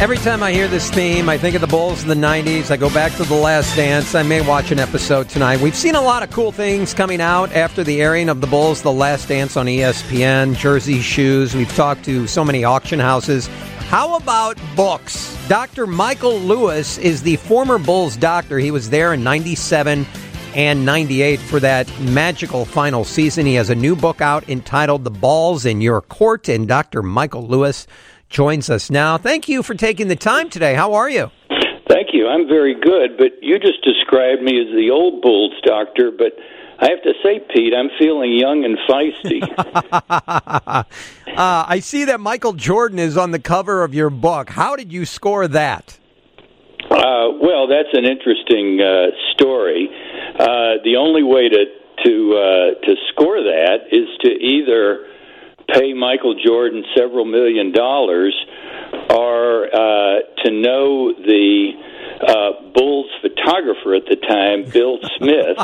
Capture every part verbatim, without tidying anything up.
Every time I hear this theme, I think of the Bulls of the nineties. I go back to The Last Dance. I may watch an episode tonight. We've seen a lot of cool things coming out after the airing of the Bulls, The Last Dance on E S P N, jersey, shoes. We've talked to so many auction houses. How about books? Doctor Michael Lewis is the former Bulls doctor. He was there in ninety-seven and ninety-eight for that magical final season. He has a new book out entitled The Balls in Your Court, and Doctor Michael Lewis joins us now. Thank you for taking the time today. How are you? Thank you. I'm very good, but you just described me as the old Bulls doctor, but I have to say, Pete, I'm feeling young and feisty. uh, I see that Michael Jordan is on the cover of your book. How did you score that? Uh, well, that's an interesting uh, story. Uh, the only way to to uh, to score that is to either pay Michael Jordan several million dollars, or uh, to know the uh, Bulls photographer at the time, Bill Smith,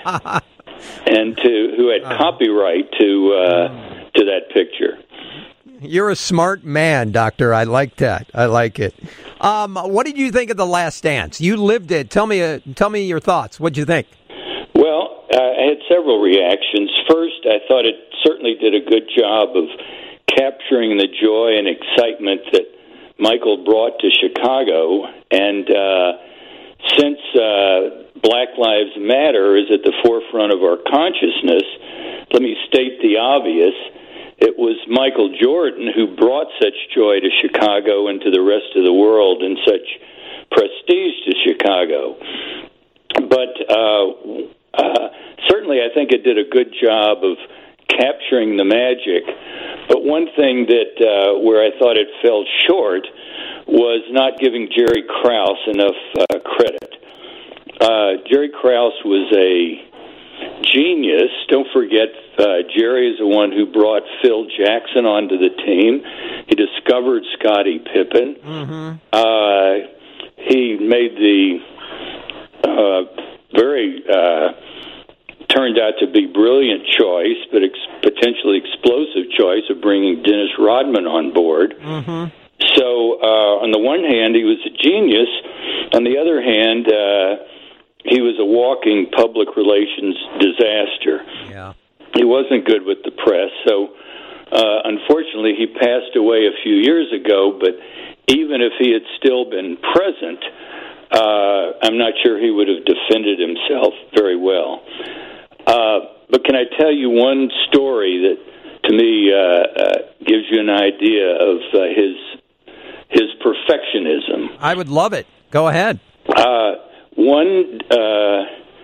and to who had copyright to uh, to that picture. You're a smart man, Doctor. I like that. I like it. Um, what did you think of The Last Dance? You lived it. Tell me, uh, tell me your thoughts. What'd you think? Well, uh, I had several reactions. First, I thought it certainly did a good job of capturing the joy and excitement that Michael brought to Chicago. And uh, since uh, Black Lives Matter is at the forefront of our consciousness, let me state the obvious. It was Michael Jordan who brought such joy to Chicago and to the rest of the world, and such prestige to Chicago. But uh, uh, certainly I think it did a good job of capturing the magic. But one thing that uh, where I thought it fell short was not giving Jerry Krause enough uh, credit. Uh, Jerry Krause was a genius. Don't forget, uh, Jerry is the one who brought Phil Jackson onto the team. He discovered Scottie Pippen. Mm-hmm. Uh, he made the uh, very uh, turned out to be brilliant choice, but ex- potentially explosive choice of bringing Dennis Rodman on board. Mm-hmm. So, uh, on the one hand, he was a genius. On the other hand, uh, he was a walking public relations disaster. Yeah. He wasn't good with the press, so uh, unfortunately he passed away a few years ago, but even if he had still been present, uh, I'm not sure he would have defended himself very well. Uh, but can I tell you one story that, to me, uh, uh, gives you an idea of uh, his his perfectionism? I would love it. Go ahead. Uh, one uh,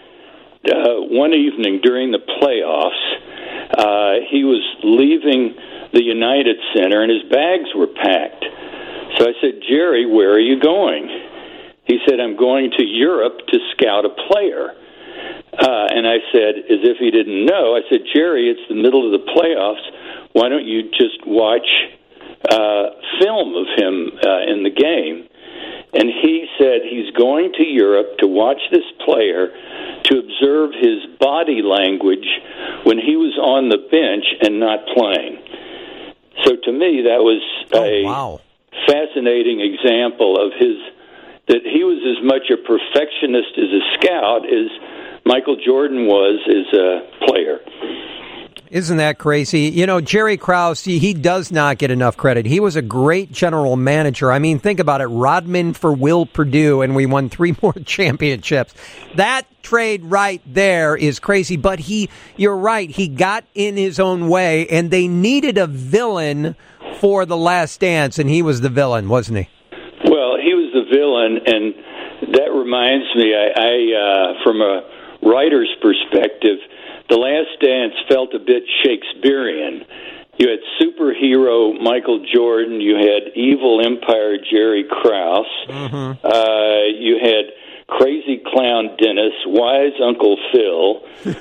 uh, one evening during the playoffs, uh, he was leaving the United Center, and his bags were packed. So I said, "Jerry, where are you going?" He said, "I'm going to Europe to scout a player." Uh, and I said, as if he didn't know, I said, "Jerry, it's the middle of the playoffs. Why don't you just watch uh, film of him uh, in the game?" And he said he's going to Europe to watch this player, to observe his body language when he was on the bench and not playing. So to me, that was oh, a wow. fascinating example of his, that he was as much a perfectionist as a scout as Michael Jordan was as a player. Isn't that crazy? You know, Jerry Krause, he, he does not get enough credit. He was a great general manager. I mean, think about it. Rodman for Will Perdue, and we won three more championships. That trade right there is crazy. But he, you're right, he got in his own way, and they needed a villain for The Last Dance, and he was the villain, wasn't he? Well, he was the villain, and that reminds me, I, I uh, from a writer's perspective, The Last Dance felt a bit Shakespearean. You had superhero Michael Jordan. You had evil Empire Jerry Krause. Mm-hmm. Uh, you had crazy clown Dennis, wise Uncle Phil,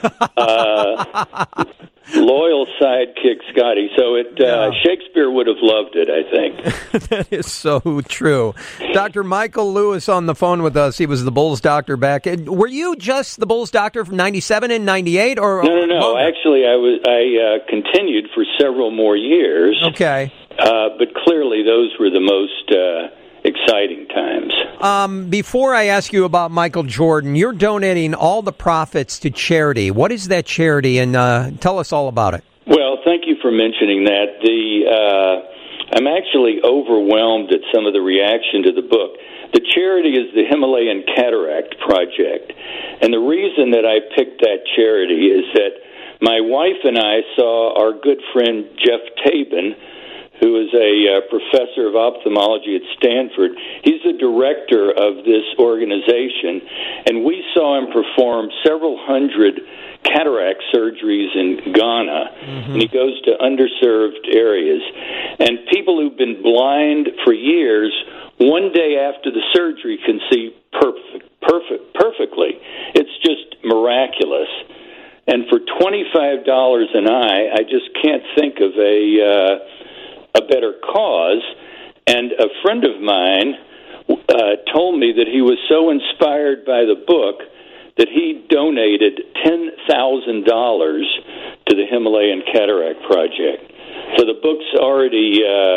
uh, loyal sidekick Scotty. So it uh, yeah. Shakespeare would have loved it, I think. That is so true. Doctor Michael Lewis on the phone with us. He was the Bulls doctor back. Were you just the Bulls doctor from ninety-seven and ninety-eight? Or no, no, no. Longer? Actually, I was. I uh, continued for several more years. Okay. Uh, but clearly, those were the most uh, exciting times. Um, before I ask you about Michael Jordan, you're donating all the profits to charity. What is that charity, and uh, tell us all about it. Well, thank you for mentioning that. The uh, I'm actually overwhelmed at some of the reaction to the book. The charity is the Himalayan Cataract Project, and the reason that I picked that charity is that my wife and I saw our good friend Jeff Tabin, who is a uh, professor of ophthalmology at Stanford. He's the director of this organization, and we saw him perform several hundred cataract surgeries in Ghana, mm-hmm. and he goes to underserved areas. And people who've been blind for years, one day after the surgery can see perfect, perfect, perfectly. It's just miraculous. And for twenty-five dollars an eye, I just can't think of a uh, a better cause. And a friend of mine uh, told me that he was so inspired by the book that he donated ten thousand dollars to the Himalayan Cataract Project. So the book's already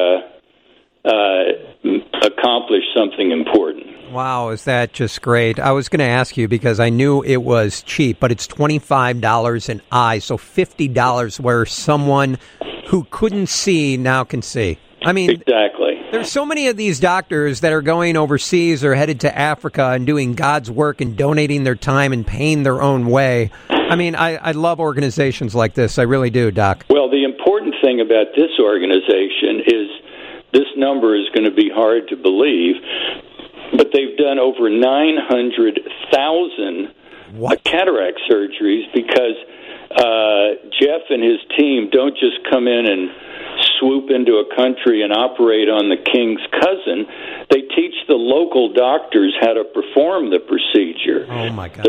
uh, uh, accomplished something important. Wow, is that just great? I was going to ask you because I knew it was cheap, but it's twenty-five dollars an eye, so fifty dollars where someone who couldn't see now can see. I mean, exactly. There's so many of these doctors that are going overseas or headed to Africa and doing God's work and donating their time and paying their own way. I mean, I, I love organizations like this. I really do, Doc. Well, the important thing about this organization is this number is going to be hard to believe, but they've done over nine hundred thousand cataract surgeries because uh, Jeff and his team don't just come in and swoop into a country and operate on the king's cousin. They teach the local doctors how to perform the procedure. Oh, my gosh. So,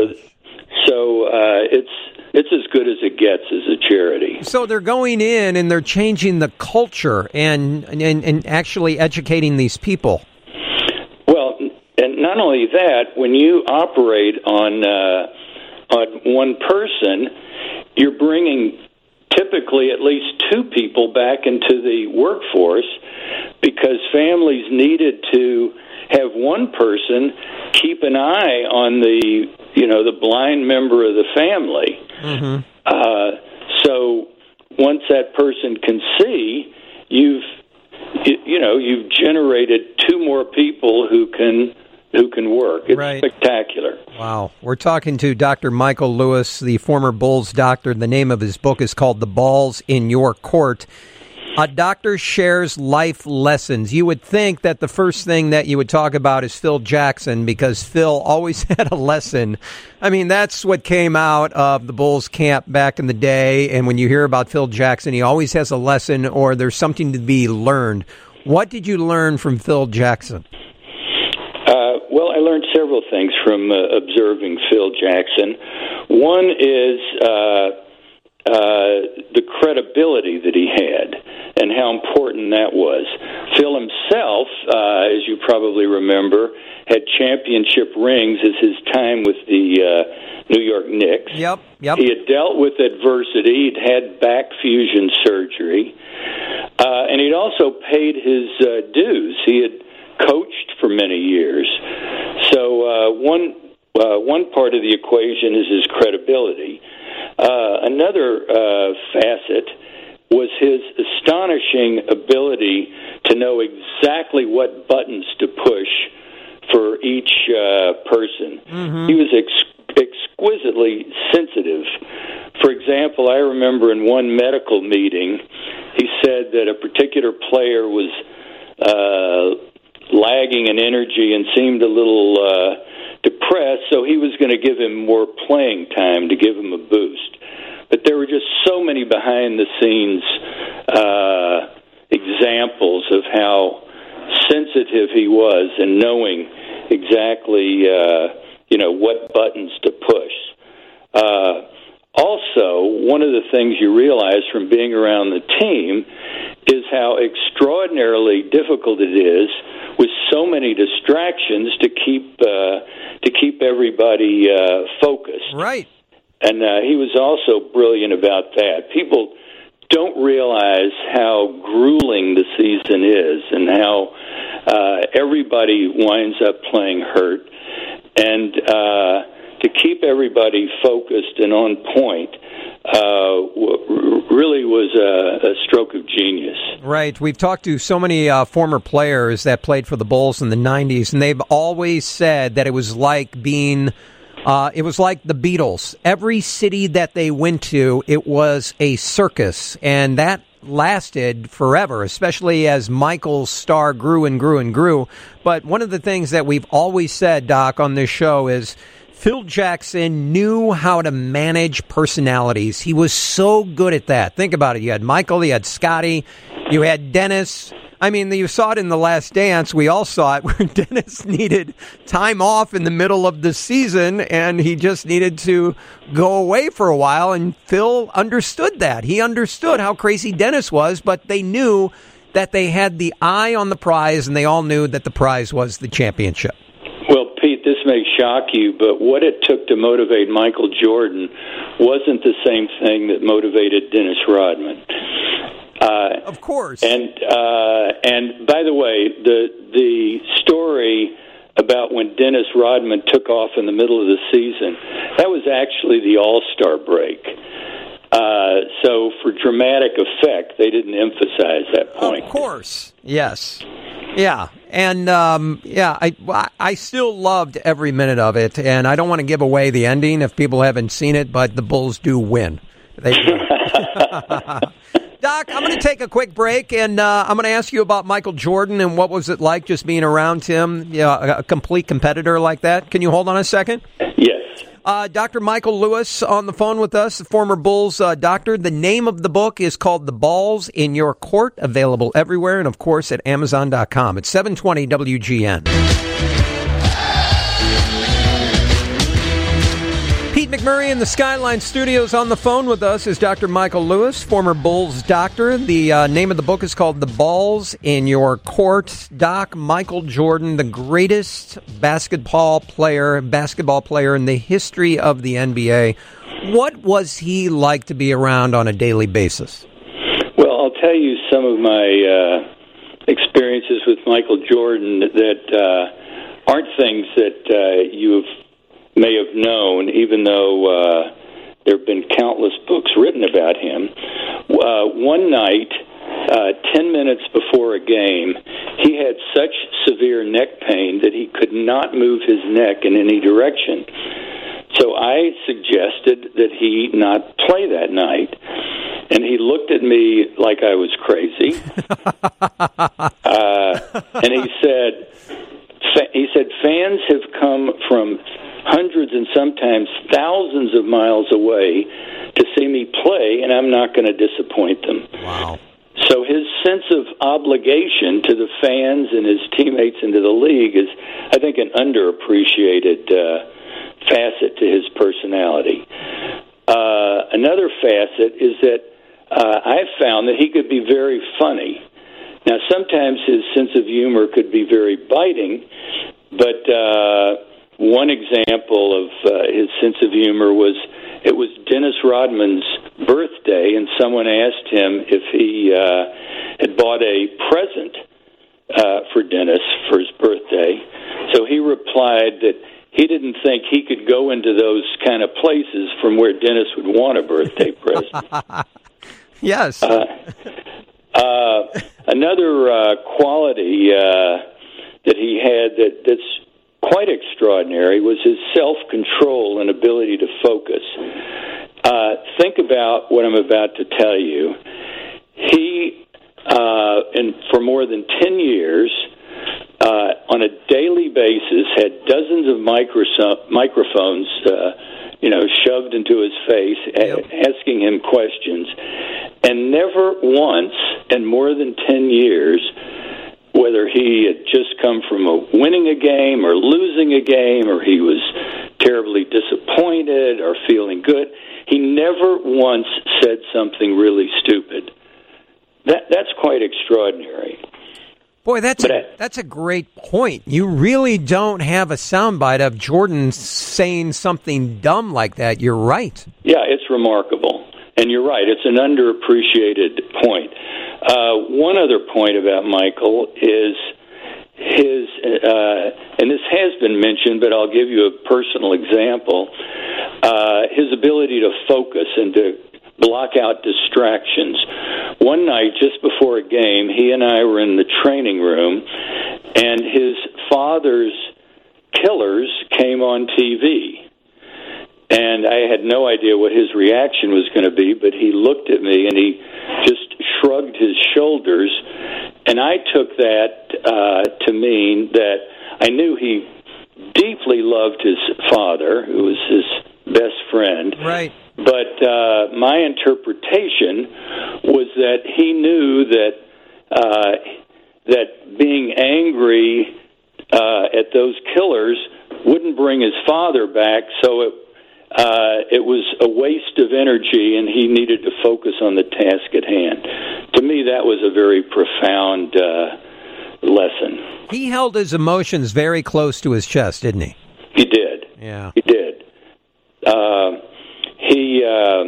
so uh, it's it's as good as it gets as a charity. So they're going in and they're changing the culture and and, and actually educating these people. Well, and not only that, when you operate on uh, on one person, you're bringing typically at least two people back into the workforce because families needed to have one person keep an eye on the, you know, the blind member of the family. Mm-hmm. Uh, so once that person can see, you've, you, you know, you've generated two more people who can who can work. It's right. Spectacular. Wow. We're talking to Doctor Michael Lewis, the former Bulls doctor. The name of his book is called The Balls in Your Court. A doctor shares life lessons. You would think that the first thing that you would talk about is Phil Jackson because Phil always had a lesson. I mean, that's what came out of the Bulls camp back in the day. And when you hear about Phil Jackson, he always has a lesson or there's something to be learned. What did you learn from Phil Jackson? Uh, well, I learned several things from uh, observing Phil Jackson. One is uh, uh, the credibility that he had and how important that was. Phil himself, uh, as you probably remember, had championship rings as his time with the uh, New York Knicks. Yep, yep. He had dealt with adversity. He'd had back fusion surgery. Uh, and he'd also paid his uh, dues. He had coached for many years. So uh, one uh, one part of the equation is his credibility. Uh, another uh, facet was his astonishing ability to know exactly what buttons to push for each uh, person. Mm-hmm. He was ex- exquisitely sensitive. For example, I remember in one medical meeting, he said that a particular player was uh, lagging in energy and seemed a little uh, depressed, so he was going to give him more playing time to give him a boost. But there were just so many behind-the-scenes uh, examples of how sensitive he was and knowing exactly, uh, you know, what buttons to push. Uh, also, one of the things you realize from being around the team is how extraordinarily difficult it is with so many distractions to keep uh, to keep everybody uh, focused. Right. And uh, he was also brilliant about that. People don't realize how grueling the season is and how Uh, everybody winds up playing hurt. And uh, to keep everybody focused and on point uh, w- really was a, a stroke of genius. Right. We've talked to so many uh, former players that played for the Bulls in the nineties, and they've always said that it was like being... Uh, it was like the Beatles. Every city that they went to, it was a circus, and that lasted forever, especially as Michael's star grew and grew and grew. But one of the things that we've always said, Doc, on this show is Phil Jackson knew how to manage personalities. He was so good at that. Think about it. You had Michael, you had Scotty, you had Dennis. I mean, you saw it in The Last Dance. We all saw it where Dennis needed time off in the middle of the season, and he just needed to go away for a while, and Phil understood that. He understood how crazy Dennis was, but they knew that they had the eye on the prize, and they all knew that the prize was the championship. Well, Pete, this may shock you, but what it took to motivate Michael Jordan wasn't the same thing that motivated Dennis Rodman. Uh, of course. And uh, and by the way, the the story about when Dennis Rodman took off in the middle of the season, that was actually the All-Star break. Uh, so for dramatic effect, they didn't emphasize that point. Of course. Yes. Yeah. And, um, yeah, I, I still loved every minute of it, and I don't want to give away the ending if people haven't seen it, but the Bulls do win. They do. Doc, I'm going to take a quick break, and uh, I'm going to ask you about Michael Jordan and what was it like just being around him, you know, a, a complete competitor like that. Can you hold on a second? Yes. Uh, Doctor Michael Lewis on the phone with us, the former Bulls uh, doctor. The name of the book is called The Balls in Your Court, available everywhere, and, of course, at Amazon dot com. It's seven twenty W G N. Pete McMurray in the Skyline Studios. On the phone with us is Doctor Michael Lewis, former Bulls doctor. The uh, name of the book is called The Balls in Your Court. Doc, Michael Jordan, the greatest basketball player, basketball player in the history of the N B A. What was he like to be around on a daily basis? Well, I'll tell you some of my uh, experiences with Michael Jordan that uh, aren't things that uh, you have may have known, even though uh, there have been countless books written about him. Uh, one night, uh, ten minutes before a game, he had such severe neck pain that he could not move his neck in any direction. So I suggested that he not play that night. And he looked at me like I was crazy. uh, and he said, he said, fans have come from hundreds and sometimes thousands of miles away to see me play, and I'm not going to disappoint them. Wow. So his sense of obligation to the fans and his teammates and to the league is, I think, an underappreciated uh, facet to his personality. Uh, another facet is that uh, I've found that he could be very funny. Now, sometimes his sense of humor could be very biting, but uh, one example of uh, his sense of humor was it was Dennis Rodman's birthday, and someone asked him if he uh, had bought a present uh, for Dennis for his birthday. So he replied that he didn't think he could go into those kind of places from where Dennis would want a birthday present. Yes. Uh, uh, another uh, quality uh, that he had that, that's quite extraordinary was his self-control and ability to focus. Uh, think about what I'm about to tell you. He, uh, and for more than ten years, uh, on a daily basis, had dozens of micro- microphones, uh, you know, shoved into his face, yep. a- asking him questions, and never once in more than ten years, whether he had just come from a winning a game or losing a game, or he was terribly disappointed or feeling good, he never once said something really stupid. That that's quite extraordinary. Boy, that's a, I, that's a great point. You really don't have a soundbite of Jordan saying something dumb like that. You're right. Yeah, it's remarkable. And you're right. It's an underappreciated point. Uh, one other point about Michael is his, uh, and this has been mentioned, but I'll give you a personal example, uh, his ability to focus and to block out distractions. One night, just before a game, he and I were in the training room, and his father's Killers came on T V. And I had no idea what his reaction was going to be, but he looked at me and he just shrugged his shoulders. And I took that uh, to mean that I knew he deeply loved his father, who was his best friend. Right. But uh, my interpretation was that he knew that uh, that being angry uh, at those Killers wouldn't bring his father back, so it Uh, it was a waste of energy, and he needed to focus on the task at hand. To me, that was a very profound uh, lesson. He held his emotions very close to his chest, didn't he? He did. Yeah. He did. Uh, he, uh,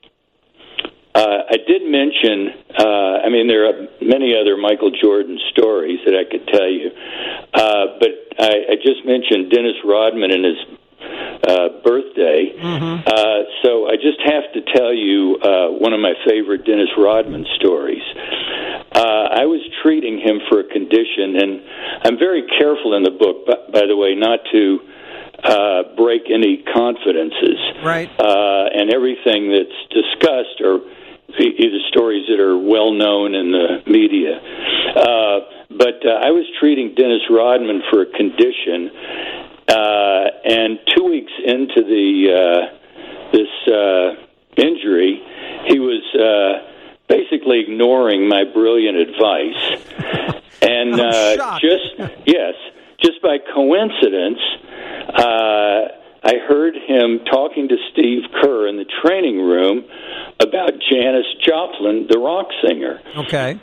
uh, I did mention, uh, I mean, there are many other Michael Jordan stories that I could tell you, uh, but I, I just mentioned Dennis Rodman and his Uh, birthday. Mm-hmm. Uh, so I just have to tell you uh, one of my favorite Dennis Rodman stories. Uh, I was treating him for a condition, and I'm very careful in the book, by, by the way, not to uh, break any confidences. Right. Uh, and everything that's discussed are either stories that are well known in the media. Uh, but uh, I was treating Dennis Rodman for a condition. Uh, and two weeks into the uh, this uh, injury, he was uh, basically ignoring my brilliant advice, and uh, just yes, just by coincidence, uh, I heard him talking to Steve Kerr in the training room about Janis Joplin, the rock singer. Okay,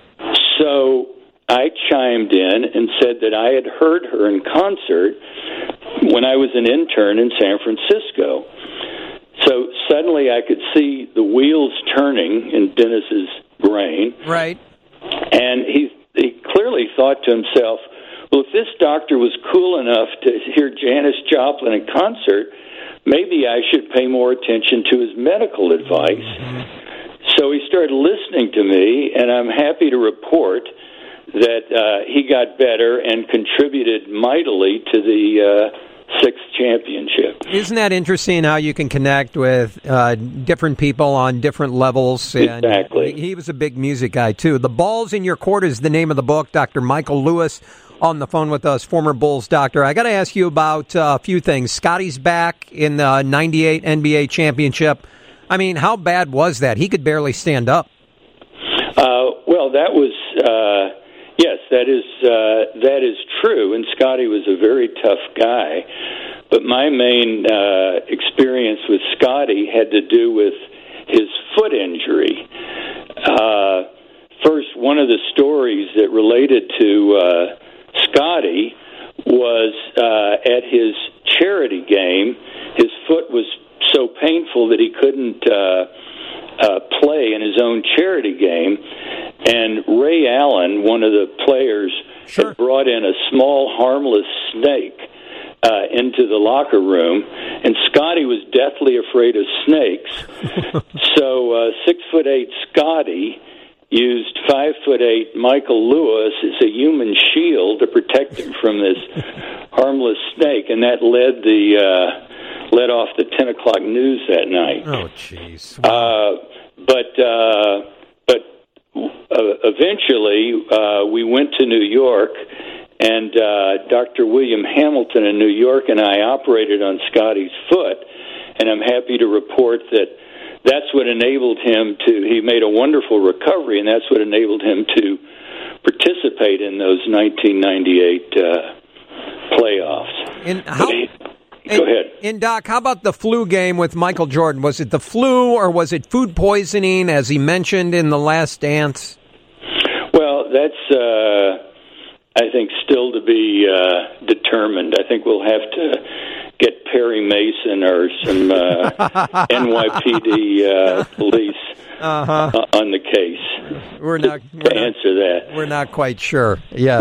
so I chimed in and said that I had heard her in concert when I was an intern in San Francisco. So suddenly I could see the wheels turning in Dennis's brain. Right. And he he clearly thought to himself, well, if this doctor was cool enough to hear Janis Joplin in concert, maybe I should pay more attention to his medical advice. Mm-hmm. So he started listening to me, and I'm happy to report that uh, he got better and contributed mightily to the uh, sixth championship. Isn't that interesting how you can connect with uh, different people on different levels? And exactly. He was a big music guy, too. The Balls in Your Court is the name of the book. Doctor Michael Lewis on the phone with us, former Bulls doctor. I got to ask you about uh, a few things. Scotty's back in the ninety-eight N B A championship. I mean, how bad was that? He could barely stand up. Uh, well, that was... Uh, Yes, that is uh, that is true, and Scotty was a very tough guy. But my main uh, experience with Scotty had to do with his foot injury. Uh, first, one of the stories that related to uh, Scotty was uh, at his charity game. His foot was so painful that he couldn't uh, uh, play in his own charity game. And Ray Allen, one of the players, sure. had brought in a small, harmless snake uh, into the locker room, and Scotty was deathly afraid of snakes. so uh, six foot eight Scotty used five foot eight Michael Lewis as a human shield to protect him from this harmless snake, and that led the uh, led off the ten o'clock news that night. Oh, jeez. Wow. Uh, but. Uh, Uh, eventually, uh, we went to New York, and uh, Doctor William Hamilton in New York and I operated on Scotty's foot, and I'm happy to report that that's what enabled him to, he made a wonderful recovery, and that's what enabled him to participate in those nineteen ninety-eight uh, playoffs. And how... He, Go ahead. And, Doc, how about the flu game with Michael Jordan? Was it the flu or was it food poisoning, as he mentioned in The Last Dance? Well, that's, uh, I think, still to be uh, determined. I think we'll have to get Perry Mason or some uh, N Y P D uh, police uh-huh. uh, on the case we're not, to, we're to not, answer that. We're not quite sure. Yes. Right.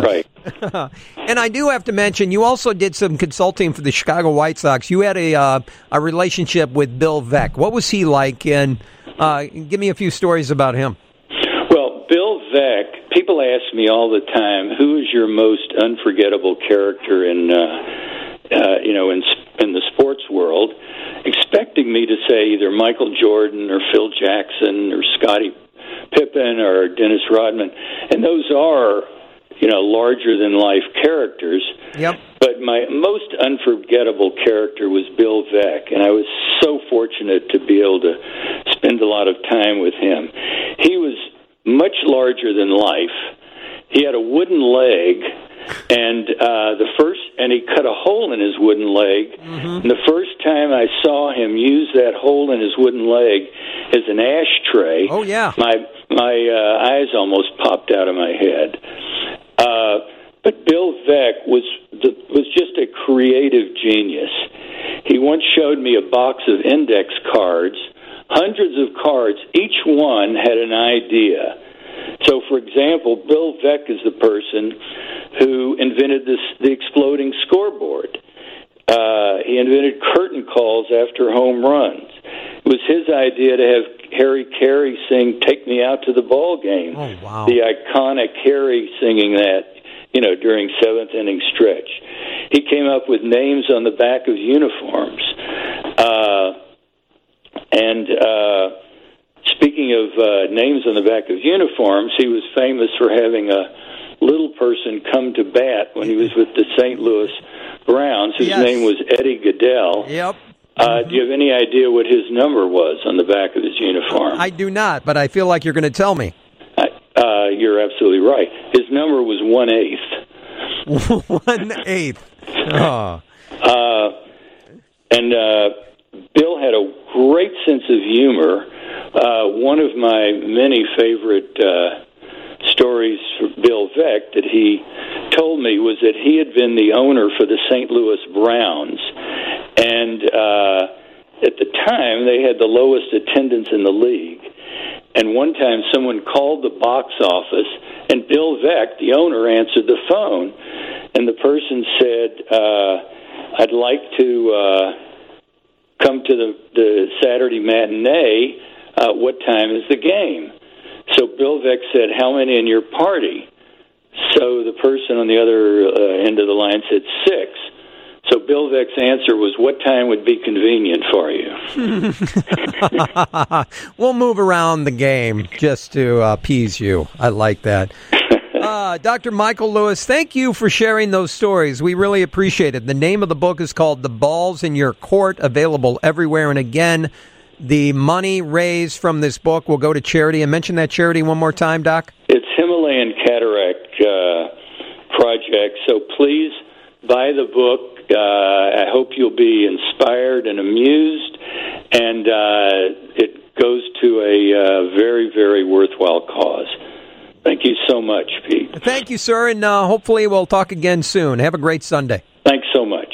And I do have to mention, you also did some consulting for the Chicago White Sox. You had a uh, a relationship with Bill Veeck. What was he like? And uh, give me a few stories about him. Well, Bill Veeck, people ask me all the time, who is your most unforgettable character in, uh, uh, you know, in in the sports world, expecting me to say either Michael Jordan or Phil Jackson or Scottie Pippen or Dennis Rodman, and those are, you know, larger-than-life characters. Yep. But my most unforgettable character was Bill Veeck, and I was so fortunate to be able to spend a lot of time with him. He was much larger than life. He had a wooden leg, and uh, the first, and he cut a hole in his wooden leg. Mm-hmm. And the first time I saw him use that hole in his wooden leg as an ashtray, oh yeah, my my uh, eyes almost popped out of my head. Uh, but Bill Veeck was the, was just a creative genius. He once showed me a box of index cards, hundreds of cards. Each one had an idea. So, for example, Bill Veeck is the person who invented this, the exploding scoreboard. Uh, he invented curtain calls after home runs. It was his idea to have Harry Carey sing "Take Me Out to the Ball Game." Oh, wow. The iconic Harry singing that, you know, during seventh inning stretch. He came up with names on the back of uniforms. Uh, and uh, speaking of uh, names on the back of uniforms, he was famous for having a little person come to bat when he was with the Saint Louis Browns. His yes. name was Eddie Goodell. Yep. Uh, mm-hmm. Do you have any idea what his number was on the back of his uniform? I do not, but I feel like you're going to tell me. Uh, you're absolutely right. His number was one eighth. one eighth. Oh. Uh, and uh, Bill had a great sense of humor. Uh, one of my many favorite uh, stories for Bill Veeck that he told me was that he had been the owner for the Saint Louis Browns, and uh, at the time they had the lowest attendance in the league. And one time someone called the box office, and Bill Veeck, the owner, answered the phone, and the person said, uh, I'd like to uh, come to the, the Saturday matinee. Uh, what time is the game? So Bill Veeck said, how many in your party? So the person on the other uh, end of the line said, six. So Bill Veeck's answer was, what time would be convenient for you? We'll move around the game just to uh, appease you. I like that. Uh, Doctor Michael Lewis, thank you for sharing those stories. We really appreciate it. The name of the book is called The Ball's in Your Court, available everywhere. And again, the money raised from this book will go to charity. And mention that charity one more time, Doc. It's Himalayan Cataract uh, Project. So please buy the book. Uh, I hope you'll be inspired and amused, and uh, it goes to a uh, very, very worthwhile cause. Thank you so much, Pete. Thank you, sir, and uh, hopefully we'll talk again soon. Have a great Sunday. Thanks so much.